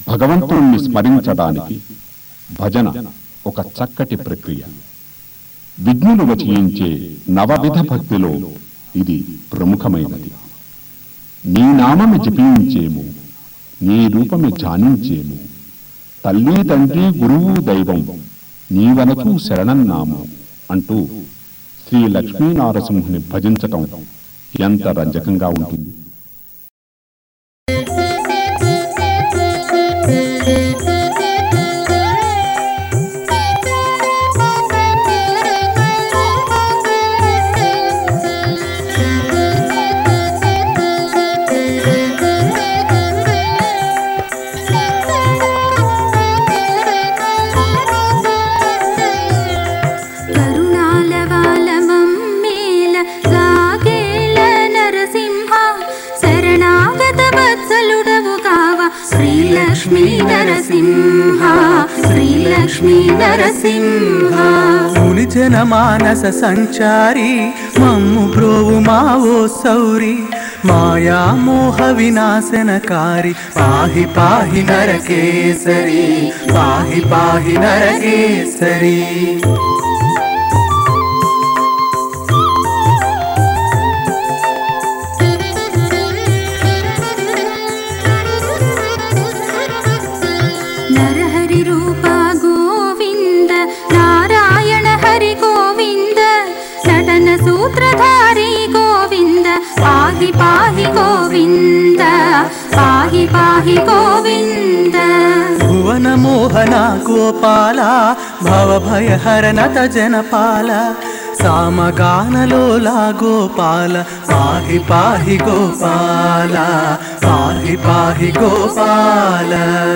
భగవంతుణ్ణి స్మరించడానికి భజన ఒక చక్కటి ప్రక్రియ. విఘ్నులు వచించే నవవిధ భక్తిలో ఇది ప్రముఖమైనది. నీ నామమి జపించేము, నీ రూపమి ధ్యానించేము, తల్లి తండ్రి గురువు దైవం నీవనచూ శరణన్నాము అంటూ శ్రీ లక్ష్మీనారసింహుని భజించటం ఎంత రంజకంగా ఉంటుంది. శ్రీ నరసింహ శ్రీ లక్ష్మీ నరసింహ. ముని జన మానస సంచారి మమ్ము బ్రోవు మావో సౌరి, మాయా మోహ వినాశనకారి పాహి పాహి నరకేసరి, పాహి పాహి నరకేసరి. सूत्रधारी गोविंद पाहि पाहि गोविंद, पाहि पाहि गोविंद. भुवन मोहन गोपाल भव भय हरनत जनपाल, सामगानलोला गोपाल पाहि पाहि गोपाल, पाहि पाहि गोपाल.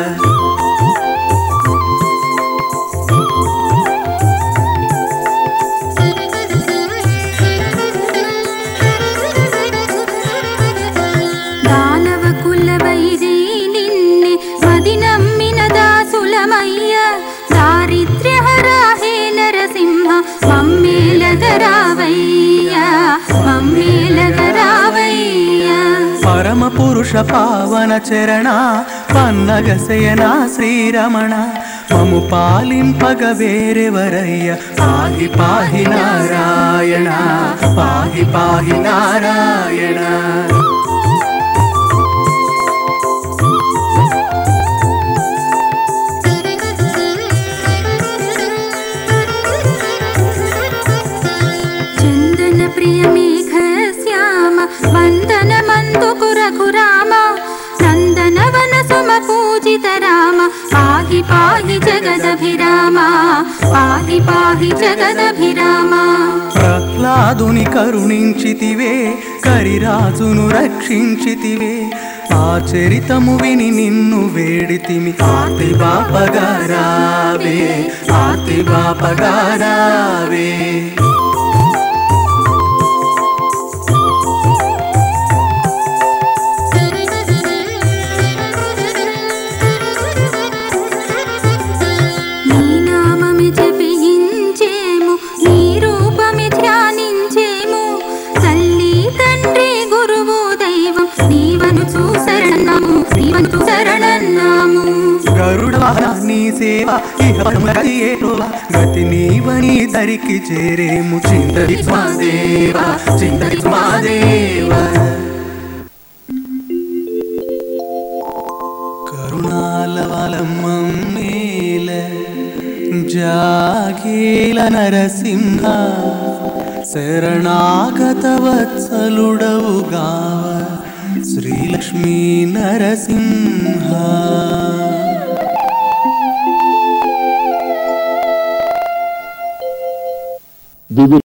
परम पुरुष पावन चरण पन्नग शयना श्रीरमण, ममु पालिंपग वेरेवरय्य पाहि पाहि नारायण, पाहि पाहि नारायण. वंदन मंदुकुर कुराम नंदन वन सुम पूजित राम, पाहि पाहि जगदभिराम, पाहि पाहि जगदभिराम. प्रह्लादुनि करुणिंचितिवे करिराजुनु रक्षिंचितिवे, आचरितमु विनि निन्नु वेडितिमि आति बापगारावे, आति बापगारावे. గరుడవాహని సేవ ఇహపరమగలియేటోవా, గతి నీవని దరికి చేరేము చిందరి స్వాదేవ, చిందరి స్వాదేవ. కరుణాలవలమ్మేల జాగేల నరసింహ, శరణాగత వత్సలుడవుగావ శ్రీ లక్ష్మీ నరసింహ. వివిధ